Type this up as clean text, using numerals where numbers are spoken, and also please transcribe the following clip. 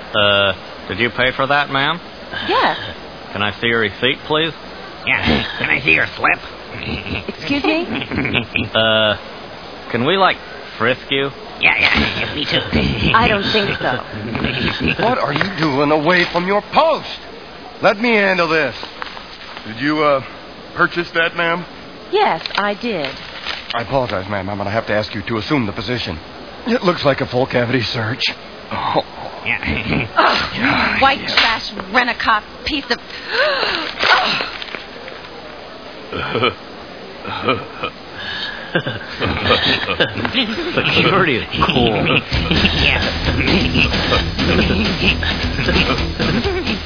Did you pay for that, ma'am? Yes. Can I see your receipt, please? Yeah, can I see your slip? Excuse me? Can we, frisk you? Yeah, me too. I don't think so. What are you doing away from your post? Let me handle this. Did you, purchase that, ma'am? Yes, I did. I apologize, ma'am. I'm going to have to ask you to assume the position. It looks like a full cavity search. Oh. Yeah. You white trash rent-a-cop piece of... Security is cool. Yeah.